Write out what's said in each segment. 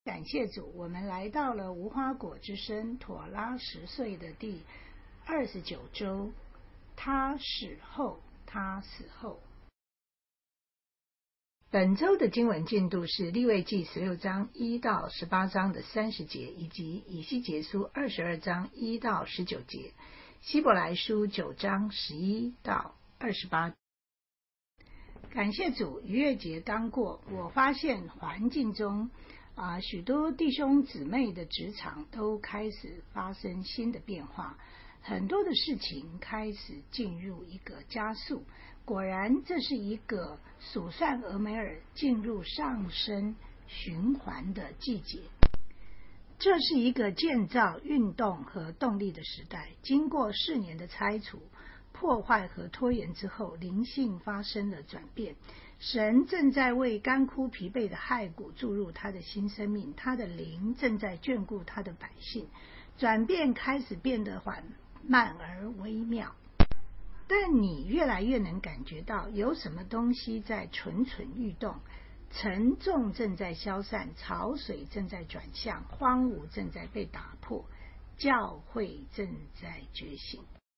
感谢主，我们来到了无花果之声妥拉10岁的第29周，他死后。本周的经文进度是利未记16章1到18章的30节，以及以西结书22章1到19节，希伯来书9章11到28。感谢主，逾越节刚过，我发现环境中许多弟兄姊妹的职场都开始发生新的变化，很多的事情开始进入一个加速。果然，这是一个数算俄梅尔进入上升循环的季节。这是一个建造、运动和动力的时代。经过4年的拆除、破坏和拖延之后，灵性发生了转变。神正在为干枯疲惫的骸骨注入他的新生命，他的灵正在眷顾他的百姓。转变开始变得缓慢而微妙，但你越来越能感觉到有什么东西在蠢蠢欲动，沉重正在消散，潮水正在转向，荒芜正在被打破，教会正在觉醒。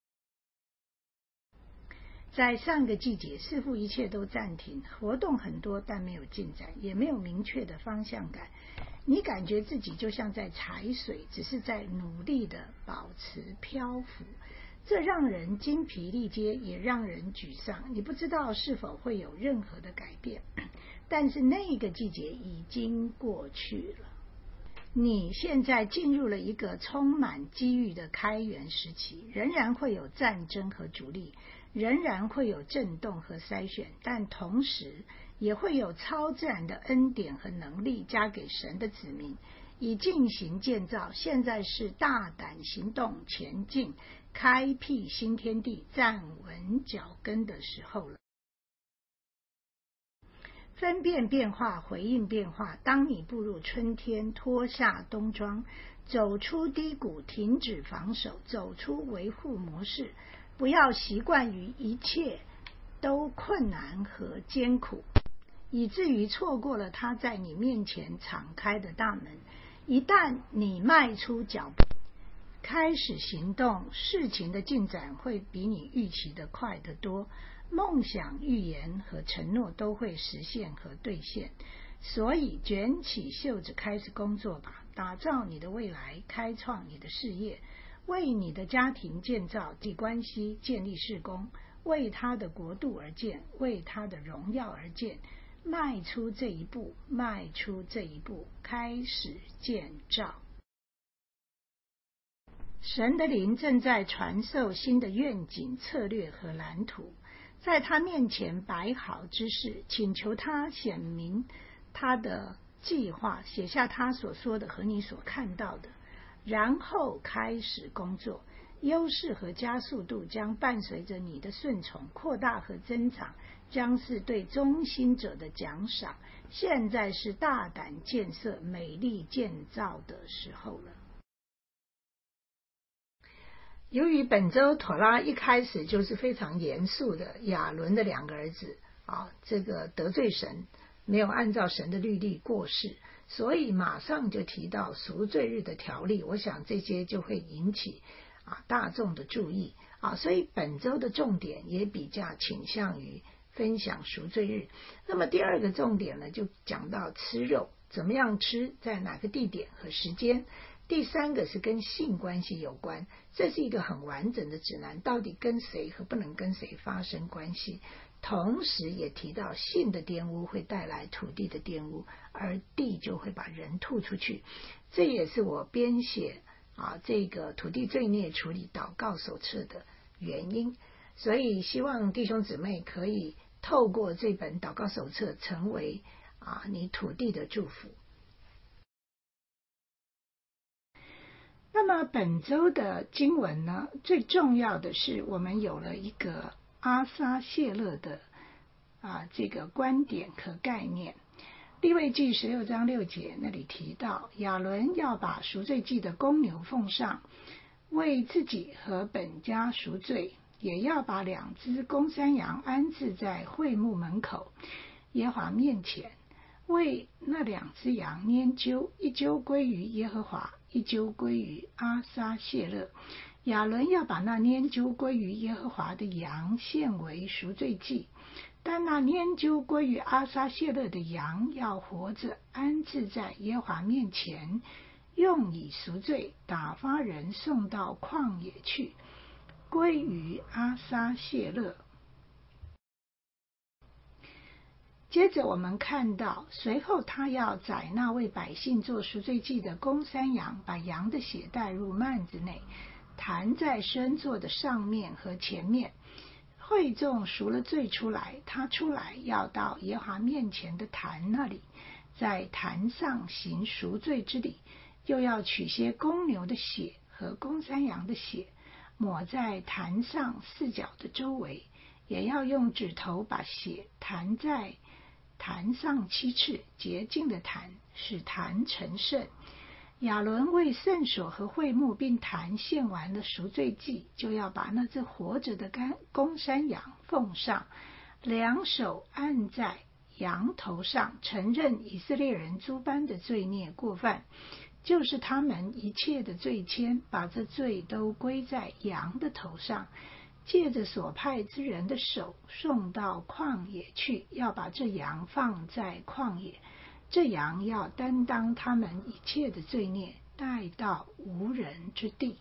在上个季节，似乎一切都暂停，活动很多，但没有进展，也没有明确的方向感。你感觉自己就像在踩水，只是在努力的保持漂浮，这让人精疲力竭，也让人沮丧。你不知道是否会有任何的改变，但是那个季节已经过去了。你现在进入了一个充满机遇的开源时期，仍然会有战争和阻力，仍然会有震动和筛选，但同时也会有超自然的恩典和能力加给神的子民，以进行建造。现在是大胆行动、前进、开辟新天地、站稳脚跟的时候了。分辨变化，回应变化。当你步入春天，脱下冬装，走出低谷，停止防守，走出维护模式，不要习惯于一切都困难和艰苦，以至于错过了他在你面前敞开的大门。一旦你迈出脚步，开始行动，事情的进展会比你预期的快得多。梦想、预言和承诺都会实现和兑现，所以卷起袖子开始工作吧，打造你的未来，开创你的事业，为你的家庭建造地关系，建立事工，为他的国度而建，为他的荣耀而建。迈出这一步，迈出这一步，开始建造。神的灵正在传授新的愿景、策略和蓝图，在他面前摆好知识，请求他显明他的计划，写下他所说的和你所看到的，然后开始工作。优势和加速度将伴随着你的顺从，扩大和增长将是对忠心者的奖赏。现在是大胆建设、美丽建造的时候了。由于本周妥拉一开始就是非常严肃的，亚伦的2个儿子这个得罪神，没有按照神的律例过世，所以马上就提到赎罪日的条例。我想这些就会引起大众的注意所以本周的重点也比较倾向于分享赎罪日。那么第2个重点呢，就讲到吃肉，怎么样吃，在哪个地点和时间。第3个是跟性关系有关，这是一个很完整的指南，到底跟谁和不能跟谁发生关系。同时也提到性的玷污会带来土地的玷污，而地就会把人吐出去。这也是我编写这个土地罪孽处理祷告手册的原因。所以希望弟兄姊妹可以透过这本祷告手册成为你土地的祝福。那么本周的经文呢，最重要的是我们有了一个阿撒谢勒的这个观点和概念。利未记16章6节那里提到，亚伦要把赎罪祭的公牛奉上，为自己和本家赎罪，也要把2只公山羊安置在会幕门口耶和华面前。 为那2只羊拈阄，一阄归于耶和华，一阄归于阿撒谢勒。亚伦要把那拈阄归于耶和华的羊献为赎罪祭，但那拈阄归于阿撒谢勒的羊要活着安置在耶和华面前，用以赎罪，打发人送到旷野去，归于阿撒谢勒。接着我们看到，随后他要宰那为百姓做赎罪祭的公山羊，把羊的血带入幔子内，弹在圣座的上面和前面。会众赎了罪出来，他出来要到耶和华面前的坛那里，在坛上行赎罪之礼，又要取些公牛的血和公山羊的血，抹在坛上4角的周围，也要用指头把血弹在坛上7次，洁净的坛，使坛成圣。亚伦为圣所和会幕并坛献完了赎罪祭，就要把那只活着的公山羊奉上，2手按在羊头上，承认以色列人诸般的罪孽过犯，就是他们一切的罪愆，把这罪都归在羊的头上，借着所派之人的手送到旷野去，要把这羊放在旷野。这羊要担当他们一切的罪孽，带到无人之地。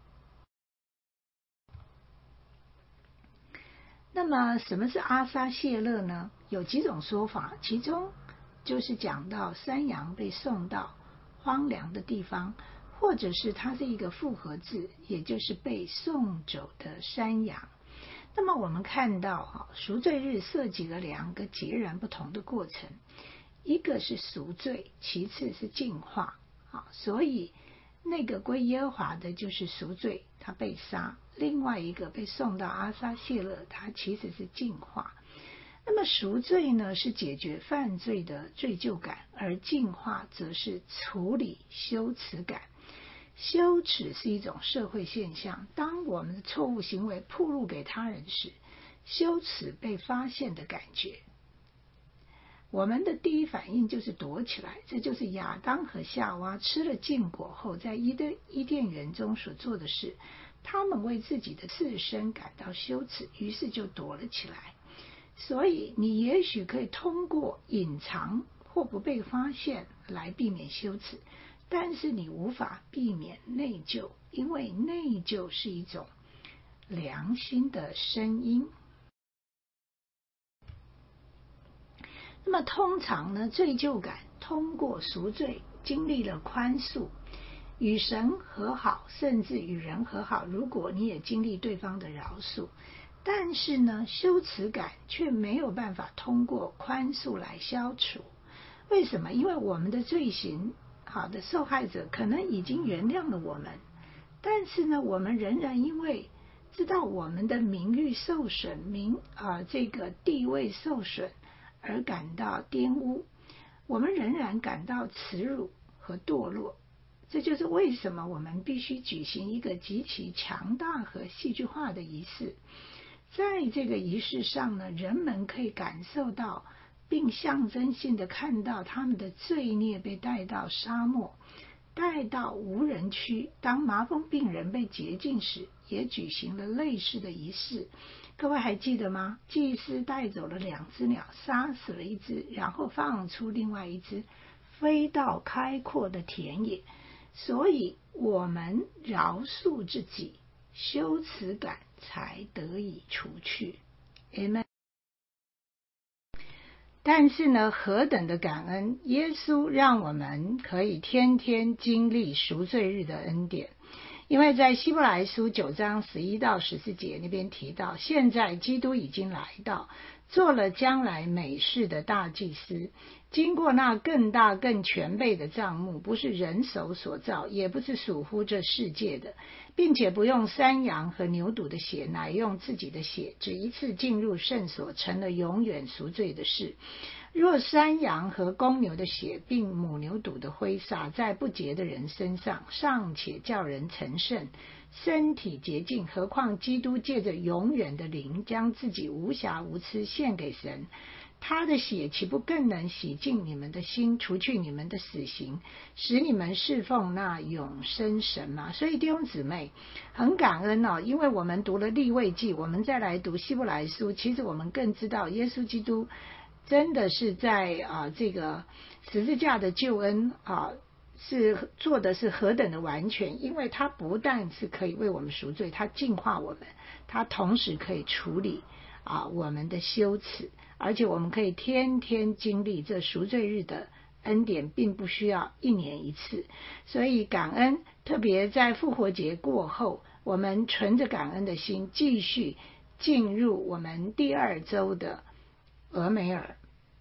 那么什么是阿撒谢勒呢？有几种说法，其中就是讲到山羊被送到荒凉的地方，或者是它是一个复合字，也就是被送走的山羊。那么我们看到赎罪日涉及了2个截然不同的过程，一个是赎罪，其次是净化。所以那个归耶和华的就是赎罪，他被杀；另外一个被送到阿撒谢勒，他其实是净化。那么赎罪呢，是解决犯罪的罪疚感，而净化则是处理羞耻感。羞耻是一种社会现象，当我们的错误行为暴露给他人时，羞耻被发现的感觉，我们的第一反应就是躲起来。这就是亚当和夏娃吃了禁果后在伊甸园中所做的事，他们为自己的自身感到羞耻，于是就躲了起来。所以你也许可以通过隐藏或不被发现来避免羞耻，但是你无法避免内疚，因为内疚是一种良心的声音。那么通常呢，罪疚感通过赎罪经历了宽恕，与神和好，甚至与人和好，如果你也经历对方的饶恕。但是呢，羞耻感却没有办法通过宽恕来消除。为什么？因为我们的罪行，好的受害者可能已经原谅了我们，但是呢，我们仍然因为知道我们的名誉受损，这个地位受损而感到玷污，我们仍然感到耻辱和堕落。这就是为什么我们必须举行一个极其强大和戏剧化的仪式。在这个仪式上呢，人们可以感受到并象征性的看到他们的罪孽被带到沙漠，带到无人区。当麻风病人被洁净时，也举行了类似的仪式。各位还记得吗？祭司带走了2只鸟，杀死了1只，然后放出另外1只，飞到开阔的田野。所以我们饶恕自己，羞耻感才得以除去。 Amen。 但是呢，何等的感恩，耶稣让我们可以天天经历赎罪日的恩典。因为在希伯来书9章11到14节那边提到，现在基督已经来到，做了将来美事的大祭司，经过那更大更全备的帐幕，不是人手所造，也不是属乎这世界的，并且不用山羊和牛犊的血，乃用自己的血，只一次进入圣所，成了永远赎罪的事。若山羊和公牛的血并母牛犊的灰撒在不洁的人身上，尚且叫人成圣，身体洁净，何况基督借着永远的灵将自己无瑕无疵献给神， 他的血岂不更能洗净你们的心，除去你们的死刑，使你们侍奉那永生神吗？所以弟兄姊妹，很感恩哦，因为我们读了利未记，我们再来读希伯来书，其实我们更知道耶稣基督真的是在这个十字架的救恩是做的是何等的完全，因为他不但是可以为我们赎罪，他净化我们，他同时可以处理我们的羞耻，而且我们可以天天经历这赎罪日的恩典，并不需要1年一次。所以感恩，特别在复活节过后，我们存着感恩的心继续进入我们第2周的俄梅尔。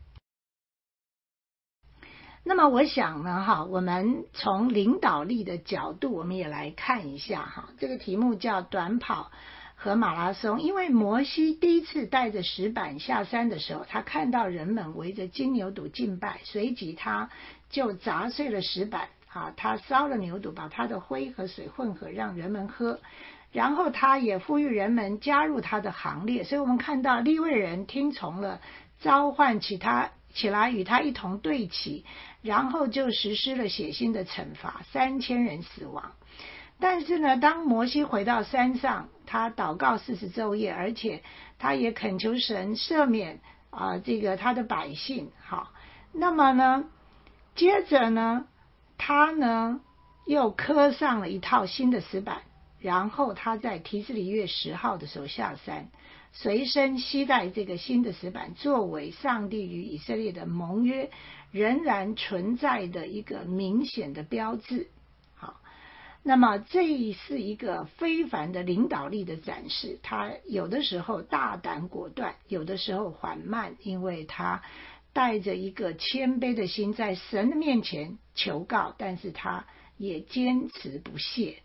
那么我想呢我们从领导力的角度，我们也来看一下这个题目叫短跑和马拉松。因为摩西第一次带着石板下山的时候，他看到人们围着金牛犊敬拜，随即他就砸碎了石板他烧了牛犊，把他的灰和水混合让人们喝，然后他也呼吁人们加入他的行列。所以我们看到利未人听从了召唤，起来与他一同对齐，然后就实施了血腥的惩罚，3000人死亡。但是呢，当摩西回到山上，他祷告40昼夜，而且他也恳求神赦免他的百姓。那么呢，接着呢，他呢又刻上了一套新的石板，然后他在提斯里月10号的时候下山，随身携带这个新的石板，作为上帝与以色列的盟约仍然存在的一个明显的标志。那么这是一个非凡的领导力的展示，他有的时候大胆果断，有的时候缓慢，因为他带着一个谦卑的心在神的面前求告，但是他也坚持不懈。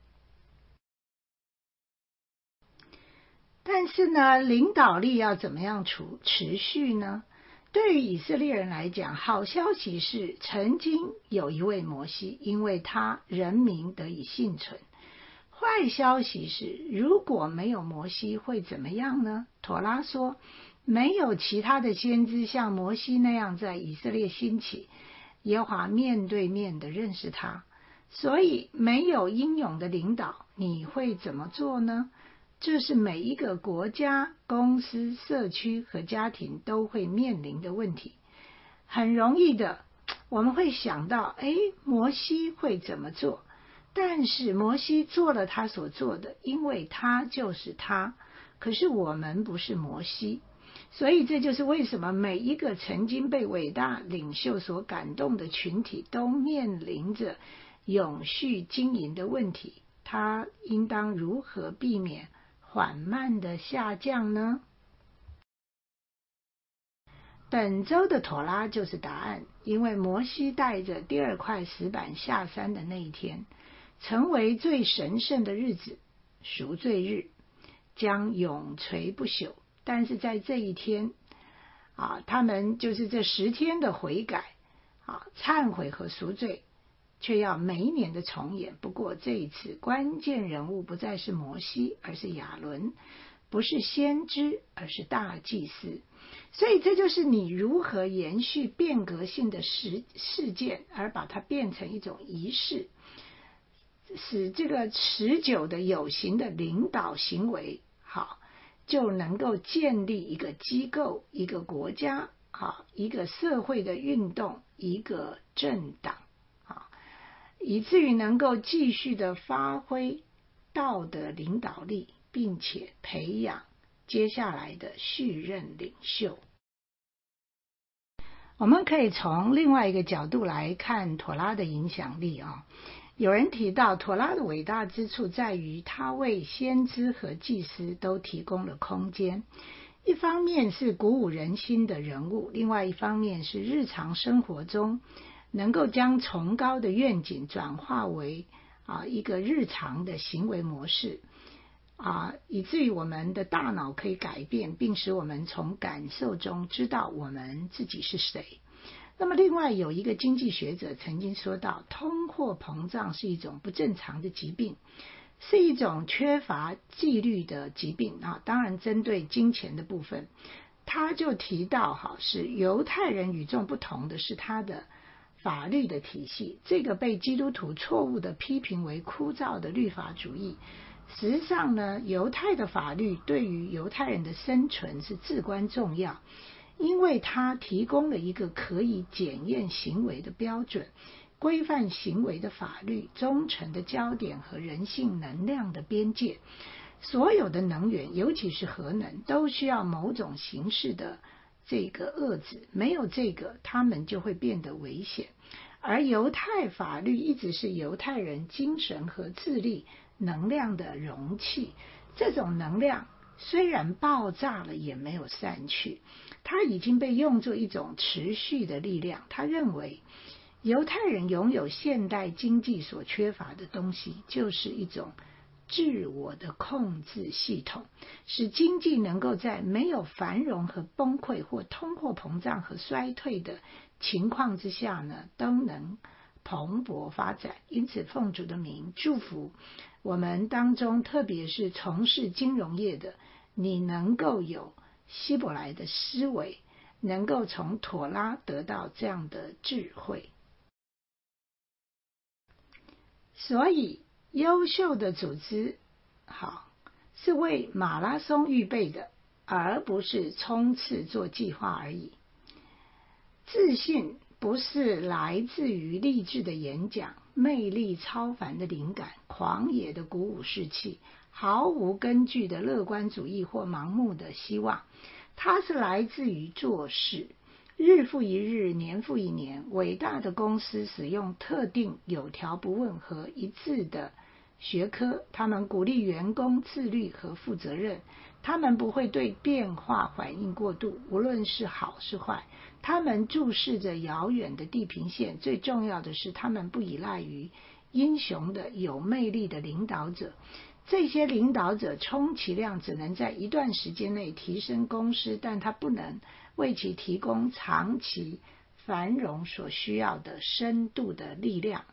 但是呢，领导力要怎么样持续呢？对于以色列人来讲，好消息是曾经有一位摩西，因为他人民得以幸存。坏消息是，如果没有摩西会怎么样呢？妥拉说，没有其他的先知像摩西那样在以色列兴起，耶和华面对面的认识他。所以没有英勇的领导，你会怎么做呢？这是每一个国家、公司、社区和家庭都会面临的问题。很容易的，我们会想到，摩西会怎么做？但是摩西做了他所做的，因为他就是他。可是我们不是摩西，所以这就是为什么每一个曾经被伟大领袖所感动的群体，都面临着永续经营的问题。他应当如何避免缓慢的下降呢？本周的妥拉就是答案，因为摩西带着第2块石板下山的那一天，成为最神圣的日子，赎罪日将永垂不朽。但是在这一天他们就是这10天的悔改忏悔和赎罪，却要每一年的重演。不过这一次关键人物不再是摩西，而是亚伦，不是先知，而是大祭司。所以这就是你如何延续变革性的事件，而把它变成一种仪式，使这个持久的有形的领导行为就能够建立一个机构、一个国家一个社会的运动、一个政党以至于能够继续的发挥道德领导力，并且培养接下来的续任领袖。我们可以从另外一个角度来看妥拉的影响力有人提到妥拉的伟大之处在于他为先知和祭司都提供了空间，一方面是鼓舞人心的人物，另外一方面是日常生活中能够将崇高的愿景转化为一个日常的行为模式以至于我们的大脑可以改变，并使我们从感受中知道我们自己是谁。那么另外有一个经济学者曾经说到，通货膨胀是一种不正常的疾病，是一种缺乏纪律的疾病当然针对金钱的部分。 他就提到是犹太人与众不同的是他的法律的体系，这个被基督徒错误的批评为枯燥的律法主义。实际上呢，犹太的法律对于犹太人的生存是至关重要，因为它提供了一个可以检验行为的标准，规范行为的法律，忠诚的焦点和人性能量的边界。所有的能源，尤其是核能，都需要某种形式的这个遏制，没有这个，它们就会变得危险。而犹太法律一直是犹太人精神和智力能量的容器，这种能量虽然爆炸了，也没有散去，它已经被用作一种持续的力量。他认为犹太人拥有现代经济所缺乏的东西，就是一种自我的控制系统，使经济能够在没有繁荣和崩溃或通货膨胀和衰退的情况之下呢，都能蓬勃发展。因此奉主的名祝福我们当中，特别是从事金融业的，你能够有希伯来的思维，能够从妥拉得到这样的智慧。所以优秀的组织是为马拉松预备的，而不是冲刺做计划而已。自信不是来自于励志的演讲、魅力超凡的灵感、狂野的鼓舞士气、毫无根据的乐观主义或盲目的希望，它是来自于做事。日复一日，年复一年，伟大的公司使用特定、有条不紊和一致的学科，他们鼓励员工自律和负责任，他们不会对变化反应过度，无论是好是坏，他们注视着遥远的地平线。最重要的是，他们不依赖于英雄的有魅力的领导者。这些领导者充其量只能在一段时间内提升公司，但他不能为其提供长期繁荣所需要的深度的力量。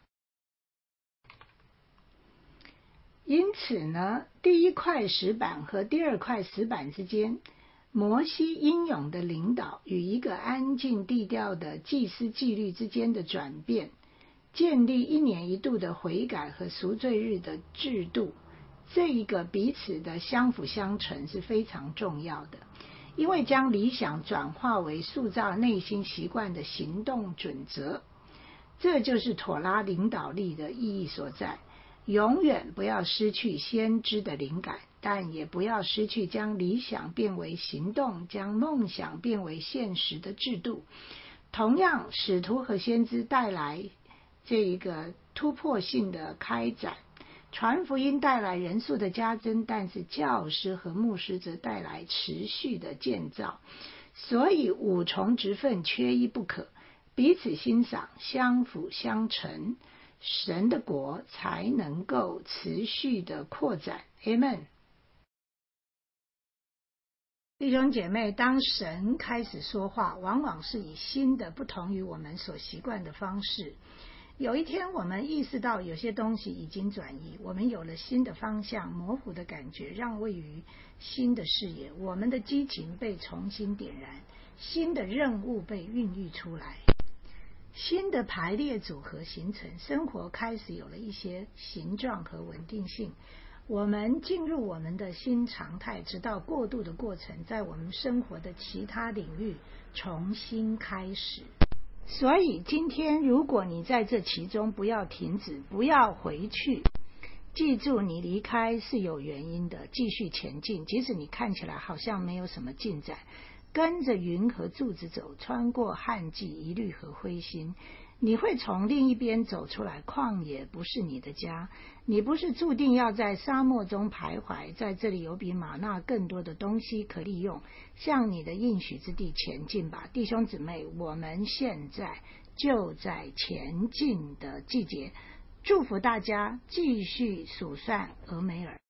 因此呢，第一块石板和第二块石板之间，摩西英勇的领导与一个安静低调的祭司纪律之间的转变，建立一年一度的悔改和赎罪日的制度，这一个彼此的相辅相成是非常重要的，因为将理想转化为塑造内心习惯的行动准则，这就是妥拉领导力的意义所在。永远不要失去先知的灵感，但也不要失去将理想变为行动、将梦想变为现实的制度。同样，使徒和先知带来这一个突破性的开展，传福音带来人数的加增，但是教师和牧师则带来持续的建造。所以五重职分缺一不可，彼此欣赏，相辅相成，神的国才能够持续的扩展。 Amen。 弟兄姐妹，当神开始说话，往往是以新的不同于我们所习惯的方式。有一天我们意识到有些东西已经转移，我们有了新的方向，模糊的感觉让位于新的视野，我们的激情被重新点燃，新的任务被孕育出来，新的排列组合形成，生活开始有了一些形状和稳定性。我们进入我们的新常态，直到过渡的过程在我们生活的其他领域重新开始。所以今天如果你在这其中，不要停止，不要回去，记住你离开是有原因的，继续前进，即使你看起来好像没有什么进展，跟着云和柱子走，穿过旱季、疑虑和灰心，你会从另一边走出来。旷野不是你的家，你不是注定要在沙漠中徘徊，在这里有比玛纳更多的东西可利用，向你的应许之地前进吧。弟兄姊妹，我们现在就在前进的季节，祝福大家继续数算俄梅尔。